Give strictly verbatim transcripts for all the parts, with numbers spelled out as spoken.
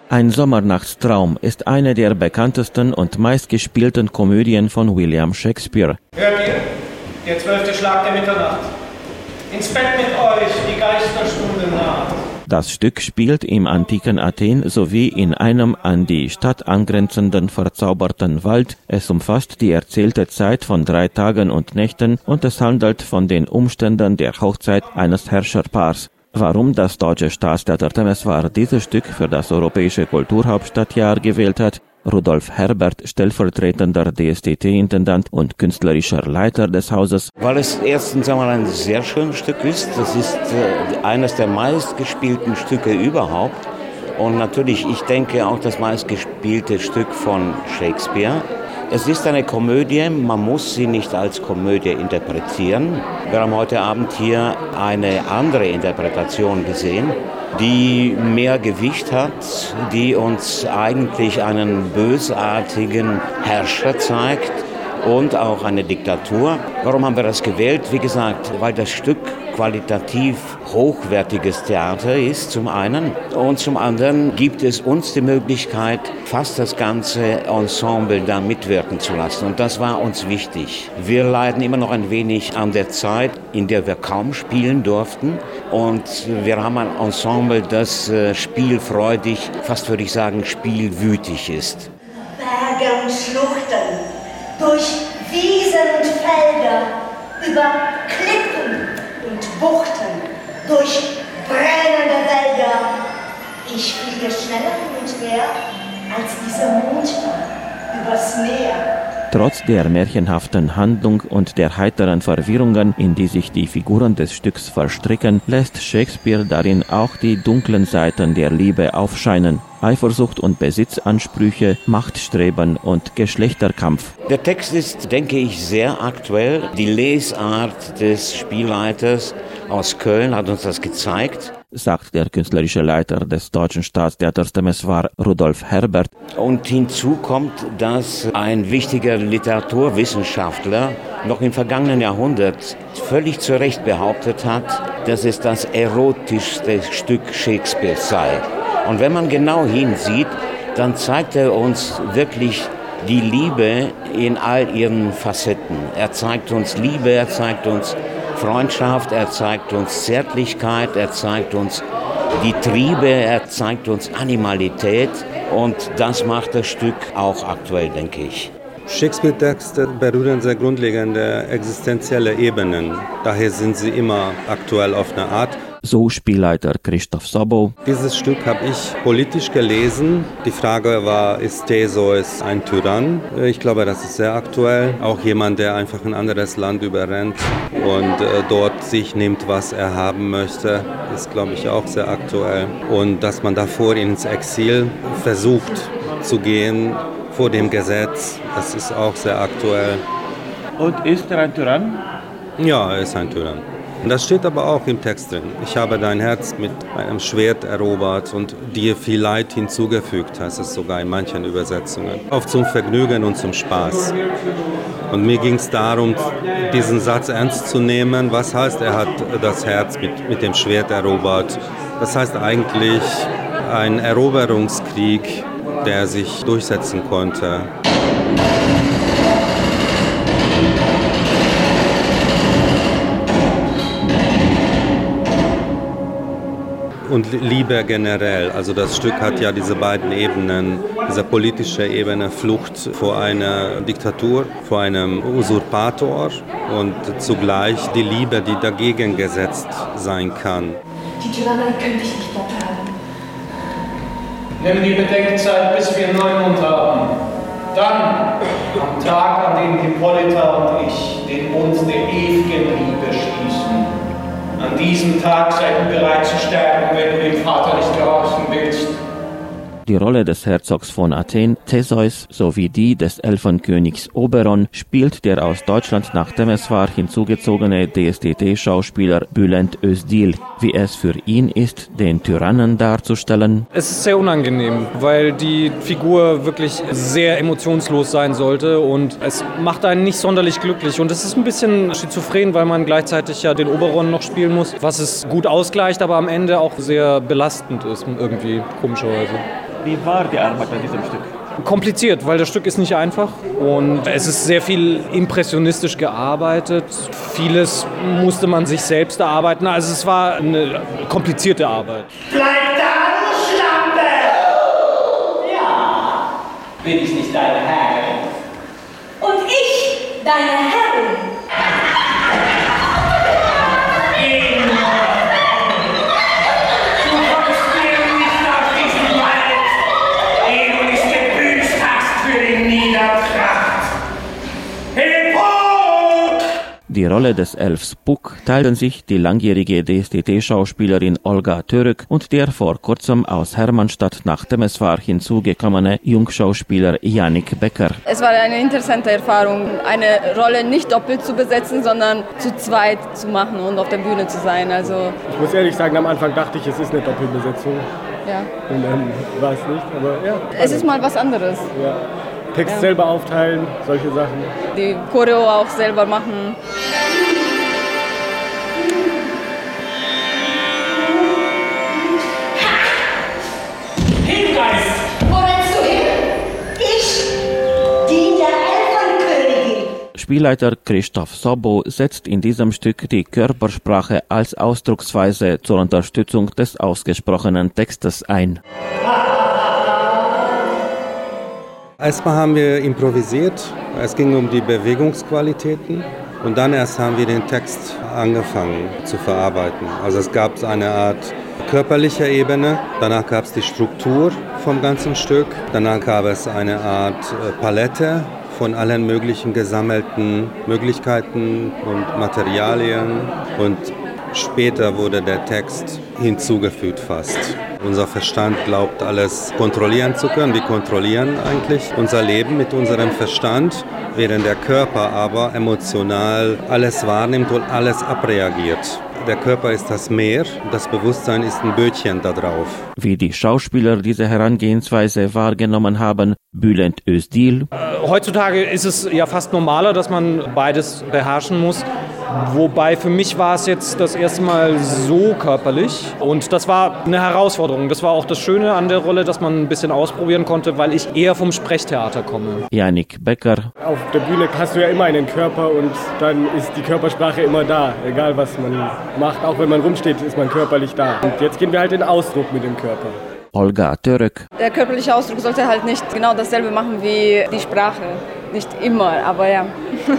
Ein Sommernachtstraum ist eine der bekanntesten und meistgespielten Komödien von William Shakespeare. Hört ihr? Der zwölfte Schlag der Mitternacht. Ins Bett mit euch, die Geisterstunde naht. Das Stück spielt im antiken Athen sowie in einem an die Stadt angrenzenden verzauberten Wald. Es umfasst die erzählte Zeit von drei Tagen und Nächten und es handelt von den Umständen der Hochzeit eines Herrscherpaars. Warum das Deutsche Staatstheater Temeswar dieses Stück für das Europäische Kulturhauptstadtjahr gewählt hat, Rudolf Herbert, stellvertretender D S T T-Intendant und künstlerischer Leiter des Hauses. Weil es erstens einmal ein sehr schönes Stück ist. Das ist äh, eines der meistgespielten Stücke überhaupt. Und natürlich, ich denke, auch das meistgespielte Stück von Shakespeare. Es ist eine Komödie, man muss sie nicht als Komödie interpretieren. Wir haben heute Abend hier eine andere Interpretation gesehen, die mehr Gewicht hat, die uns eigentlich einen bösartigen Herrscher zeigt und auch eine Diktatur. Warum haben wir das gewählt? Wie gesagt, weil das Stück qualitativ hochwertiges Theater ist, zum einen. Und zum anderen gibt es uns die Möglichkeit, fast das ganze Ensemble da mitwirken zu lassen. Und das war uns wichtig. Wir leiden immer noch ein wenig an der Zeit, in der wir kaum spielen durften. Und wir haben ein Ensemble, das spielfreudig, fast würde ich sagen, spielwütig ist. Berge und Schluchten, durch Wiesen und Felder, über Klippen und Buchten, durch brennende Wälder. Ich fliege schneller hin und her als dieser Mondmann übers Meer. Trotz der märchenhaften Handlung und der heiteren Verwirrungen, in die sich die Figuren des Stücks verstricken, lässt Shakespeare darin auch die dunklen Seiten der Liebe aufscheinen. Eifersucht und Besitzansprüche, Machtstreben und Geschlechterkampf. Der Text ist, denke ich, sehr aktuell. Die Lesart des Spielleiters aus Köln hat uns das gezeigt, sagt der künstlerische Leiter des Deutschen Staatstheaters Temeswar, Rudolf Herbert. Und hinzu kommt, dass ein wichtiger Literaturwissenschaftler noch im vergangenen Jahrhundert völlig zu Recht behauptet hat, dass es das erotischste Stück Shakespeares sei. Und wenn man genau hinsieht, dann zeigt er uns wirklich die Liebe in all ihren Facetten. Er zeigt uns Liebe, er zeigt uns Freundschaft, er zeigt uns Zärtlichkeit, er zeigt uns die Triebe, er zeigt uns Animalität. Und das macht das Stück auch aktuell, denke ich. Shakespeare-Texte berühren sehr grundlegende existenzielle Ebenen. Daher sind sie immer aktuell auf eine Art. So Spielleiter Christoph Sobow. Dieses Stück habe ich politisch gelesen. Die Frage war, ist Theseus ein Tyrann? Ich glaube, das ist sehr aktuell. Auch jemand, der einfach ein anderes Land überrennt und äh, dort sich nimmt, was er haben möchte, ist, glaube ich, auch sehr aktuell. Und dass man davor ins Exil versucht zu gehen, vor dem Gesetz, das ist auch sehr aktuell. Und ist er ein Tyrann? Ja, er ist ein Tyrann. Und das steht aber auch im Text drin. Ich habe dein Herz mit einem Schwert erobert und dir viel Leid hinzugefügt, heißt es sogar in manchen Übersetzungen. Auch zum Vergnügen und zum Spaß. Und mir ging es darum, diesen Satz ernst zu nehmen. Was heißt, er hat das Herz mit, mit dem Schwert erobert? Das heißt eigentlich ein Eroberungskrieg, der sich durchsetzen konnte. Und Liebe generell, also das Stück hat ja diese beiden Ebenen, diese politische Ebene, Flucht vor einer Diktatur, vor einem Usurpator und zugleich die Liebe, die dagegen gesetzt sein kann. Die Tyrannei könnte ich nicht abhaben. Nimm die Bedenkzeit, bis wir Neumond haben. Dann, am Tag, an dem Hippolyta und ich den Bund der ewigen Liebe schließen. An diesem Tag sei du bereit zu sterben, wenn du dem Vater nicht gehorchen willst. Die Rolle des Herzogs von Athen, Theseus, sowie die des Elfenkönigs Oberon spielt der aus Deutschland nach Temeswar hinzugezogene D S T T-Schauspieler Bülent Özdil. Wie es für ihn ist, den Tyrannen darzustellen. Es ist sehr unangenehm, weil die Figur wirklich sehr emotionslos sein sollte und es macht einen nicht sonderlich glücklich. Und es ist ein bisschen schizophren, weil man gleichzeitig ja den Oberon noch spielen muss, was es gut ausgleicht, aber am Ende auch sehr belastend ist, irgendwie komischerweise. Wie war die Arbeit an diesem Stück? Kompliziert, weil das Stück ist nicht einfach und es ist sehr viel impressionistisch gearbeitet. Vieles musste man sich selbst erarbeiten. Also es war eine komplizierte Arbeit. Bleib da, du Schlampe! Ja, bin ich nicht deine Herrin? Und ich, deine Herrin. Die Rolle des Elfs Puck teilten sich die langjährige D S D T-Schauspielerin Olga Török und der vor kurzem aus Hermannstadt nach Temeswar hinzugekommene Jungschauspieler Jannik Becker. Es war eine interessante Erfahrung, eine Rolle nicht doppelt zu besetzen, sondern zu zweit zu machen und auf der Bühne zu sein. Also ich muss ehrlich sagen, am Anfang dachte ich, es ist eine Doppelbesetzung. Ja. Und dann war es nicht, aber ja. Es ist mal was anderes. Ja. Text ja. selber aufteilen, solche Sachen. Die Choreo auch selber machen. Hinweis! Wo rennst du hin? Ich, die der Elfernkönigin. Spielleiter Krzysztof Sobo setzt in diesem Stück die Körpersprache als Ausdrucksweise zur Unterstützung des ausgesprochenen Textes ein. Erstmal haben wir improvisiert, es ging um die Bewegungsqualitäten und dann erst haben wir den Text angefangen zu verarbeiten. Also es gab eine Art körperliche Ebene, danach gab es die Struktur vom ganzen Stück, danach gab es eine Art Palette von allen möglichen gesammelten Möglichkeiten und Materialien und später wurde der Text hinzugefügt fast. Unser Verstand glaubt, alles kontrollieren zu können. Wir kontrollieren eigentlich unser Leben mit unserem Verstand, während der Körper aber emotional alles wahrnimmt und alles abreagiert. Der Körper ist das Meer, das Bewusstsein ist ein Bötchen da drauf. Wie die Schauspieler diese Herangehensweise wahrgenommen haben, Bülent Özdil. Äh, heutzutage ist es ja fast normaler, dass man beides beherrschen muss. Wobei für mich war es jetzt das erste Mal so körperlich und das war eine Herausforderung. Das war auch das Schöne an der Rolle, dass man ein bisschen ausprobieren konnte, weil ich eher vom Sprechtheater komme. Jannik Becker. Auf der Bühne hast du ja immer einen Körper und dann ist die Körpersprache immer da. Egal was man macht, auch wenn man rumsteht, ist man körperlich da. Und jetzt gehen wir halt in Ausdruck mit dem Körper. Olga Török. Der körperliche Ausdruck sollte halt nicht genau dasselbe machen wie die Sprache. Nicht immer, aber ja.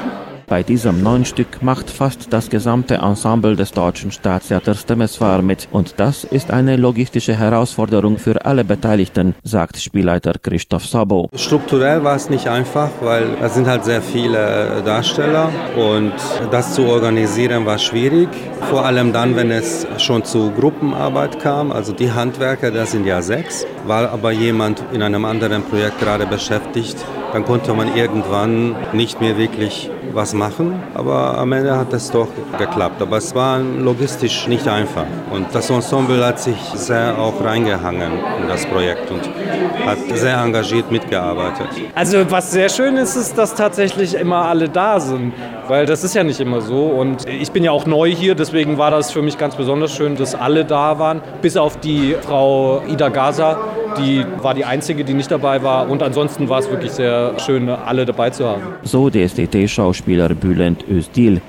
Bei diesem neuen Stück macht fast das gesamte Ensemble des Deutschen Staatstheaters Temeswar mit und das ist eine logistische Herausforderung für alle Beteiligten, sagt Spielleiter Krzysztof Sobo. Strukturell war es nicht einfach, weil es sind halt sehr viele Darsteller und das zu organisieren war schwierig, vor allem dann, wenn es schon zu Gruppenarbeit kam, also die Handwerker, das sind ja sechs, war aber jemand in einem anderen Projekt gerade beschäftigt, dann konnte man irgendwann nicht mehr wirklich was machen, aber am Ende hat es doch geklappt. Aber es war logistisch nicht einfach und das Ensemble hat sich sehr auch reingehangen in das Projekt und hat sehr engagiert mitgearbeitet. Also was sehr schön ist, ist, dass tatsächlich immer alle da sind, weil das ist ja nicht immer so und ich bin ja auch neu hier, deswegen war das für mich ganz besonders schön, dass alle da waren, bis auf die Frau Ida Gaza, die war die einzige, die nicht dabei war und ansonsten war es wirklich sehr schön, alle dabei zu haben. So D S D T-Schauspieler Bülent Özdil.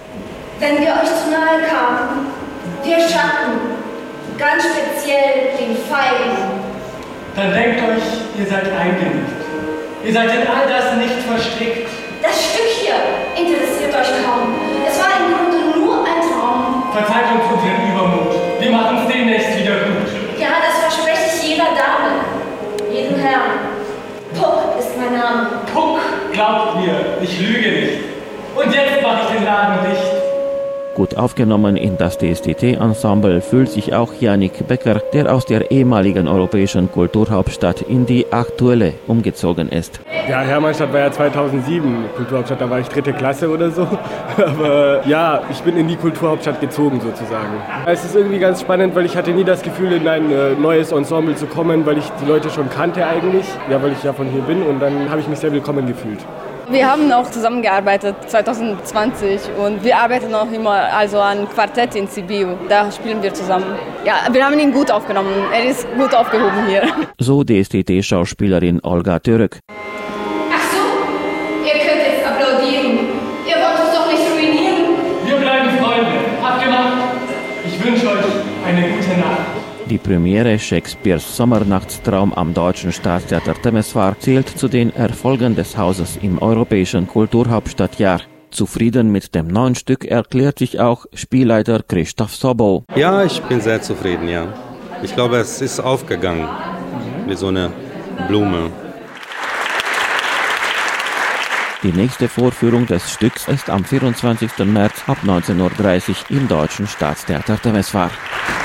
Wenn wir euch zu nahe kamen, wir Schatten, ganz speziell den Feigen, dann denkt euch, ihr seid eingenickt. Ihr seid in all das nicht verstrickt. das Stück hier interessiert euch kaum. Es war im Grunde nur ein Traum. Verzeiht uns unseren Übermut. Wir machen es demnächst wieder gut. Ja, das verspreche ich jeder Dame, jedem Herrn. Puck ist mein Name. Puck, glaubt mir, ich lüge nicht. Und jetzt mache ich den Laden dicht. Gut aufgenommen in das D S D T-Ensemble fühlt sich auch Jannik Becker, der aus der ehemaligen europäischen Kulturhauptstadt in die aktuelle umgezogen ist. Ja, Hermannstadt war ja zweitausendsieben Kulturhauptstadt, da war ich dritte Klasse oder so. Aber ja, ich bin in die Kulturhauptstadt gezogen sozusagen. Es ist irgendwie ganz spannend, weil ich hatte nie das Gefühl, in ein äh, neues Ensemble zu kommen, weil ich die Leute schon kannte eigentlich. Ja, weil ich ja von hier bin und dann habe ich mich sehr willkommen gefühlt. Wir haben auch zusammengearbeitet zwanzig zwanzig und wir arbeiten auch immer also an Quartett in Sibiu. Da spielen wir zusammen. Ja, wir haben ihn gut aufgenommen. Er ist gut aufgehoben hier. So D S T T-Schauspielerin Olga Türk. Ach so, ihr könnt jetzt applaudieren. Ihr wollt uns doch nicht ruinieren. Wir bleiben Freunde. Abgemacht. Ich wünsche euch eine gute Nacht. Die Premiere Shakespeares Sommernachtstraum am Deutschen Staatstheater Temeswar zählt zu den Erfolgen des Hauses im europäischen Kulturhauptstadtjahr. Zufrieden mit dem neuen Stück erklärt sich auch Spielleiter Christoph Sobow. Ja, ich bin sehr zufrieden, ja. Ich glaube, es ist aufgegangen wie so eine Blume. Die nächste Vorführung des Stücks ist am vierundzwanzigsten März ab neunzehn Uhr dreißig im Deutschen Staatstheater Temeswar.